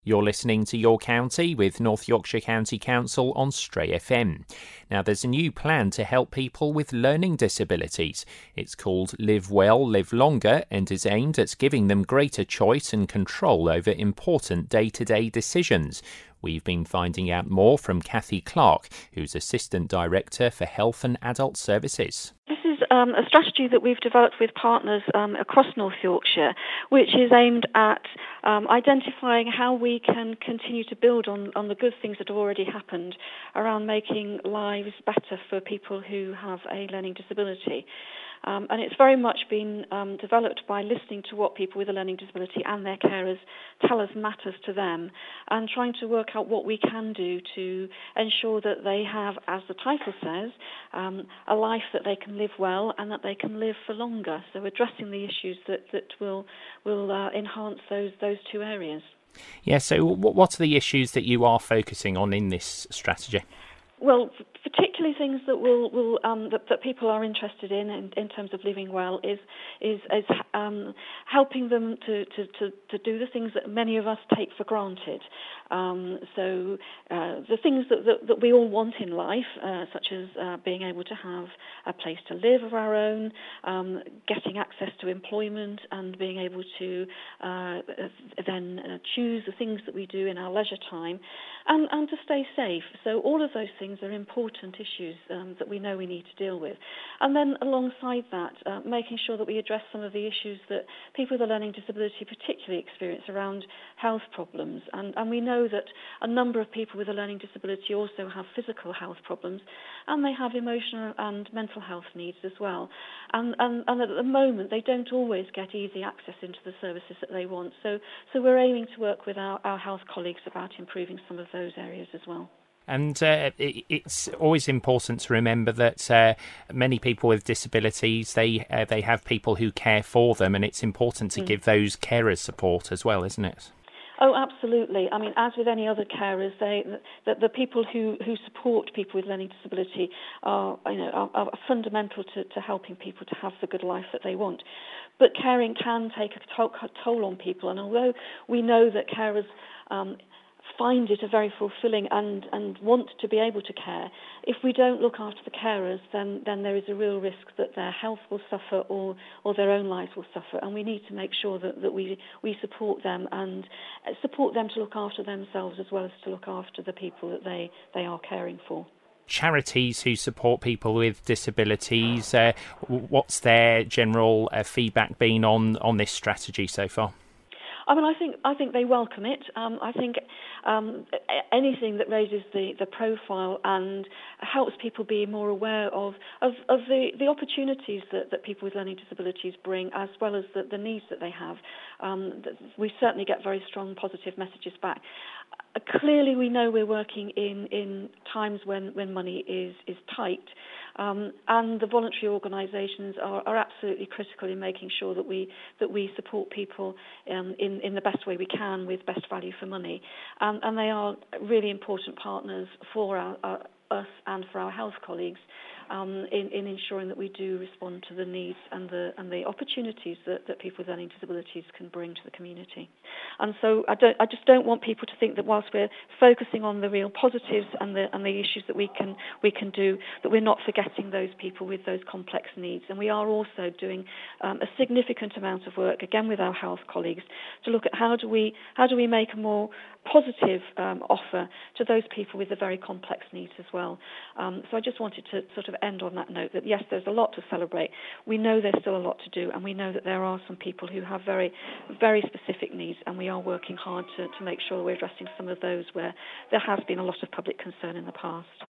You're listening to Your County with North Yorkshire County Council on Stray FM. Now, there's a new plan to help people with learning disabilities. It's called Live Well, Live Longer and is aimed at giving them greater choice and control over important day-to-day decisions. We've been finding out more from Kathy Clark, who's Assistant Director for Health and Adult Services. This is a strategy that we've developed with partners across North Yorkshire, which is aimed at identifying how we can continue to build on the good things that have already happened around making lives better for people who have a learning disability. And it's very much been developed by listening to what people with a learning disability and their carers tell us matters to them, and trying to work out what we can do to ensure that they have, as the title says, a life that they can live well and that they can live for longer. So addressing the issues that will enhance those two areas. Yeah, so what are the issues that you are focusing on in this strategy? Well, particularly things that that people are interested in terms of living well is helping them to do the things that many of us take for granted. So the things that we all want in life, such as being able to have a place to live of our own, getting access to employment, and being able to then choose the things that we do in our leisure time, and to stay safe. So all of those things are important issues that we know we need to deal with. And then alongside that, making sure that we address some of the issues that people with a learning disability particularly experience around health problems. And we know that a number of people with a learning disability also have physical health problems, and they have emotional and mental health needs as well. And at the moment, they don't always get easy access into the services that they want. So we're aiming to work with our health colleagues about improving some of those areas as well. And it's always important to remember that many people with disabilities, they have people who care for them, and it's important to give those carers support as well, isn't it? Oh, absolutely. I mean, as with any other carers, the people who support people with learning disability are fundamental to helping people to have the good life that they want. But caring can take a toll on people, and although we know that carers find it a very fulfilling and want to be able to care, if we don't look after the carers, then there is a real risk that their health will suffer or their own lives will suffer, and we need to make sure that we support them and support them to look after themselves as well as to look after the people that they are caring for. Charities who support people with disabilities, what's their general feedback been on this strategy so far? I mean, I think they welcome it. I think anything that raises the profile and helps people be more aware of the opportunities that people with learning disabilities bring, as well as the needs that they have. We certainly get very strong positive messages back. Clearly, we know we're working in times when money is tight, and the voluntary organisations are absolutely critical in making sure that we support people in the best way we can with best value for money, and they are really important partners for us and for our health colleagues in ensuring that we do respond to the needs and the opportunities that people with learning disabilities can bring to the community. And so I just don't want people to think that whilst we're focusing on the real positives and the issues that we can do, that we're not forgetting those people with those complex needs. And we are also doing a significant amount of work, again with our health colleagues, to look at how do we make a more positive offer to those people with the very complex needs as well. So I just wanted to sort of end on that note that yes, there's a lot to celebrate. We know there's still a lot to do, and we know that there are some people who have very, very specific needs, and we are working hard to make sure we're addressing some of those where there has been a lot of public concern in the past.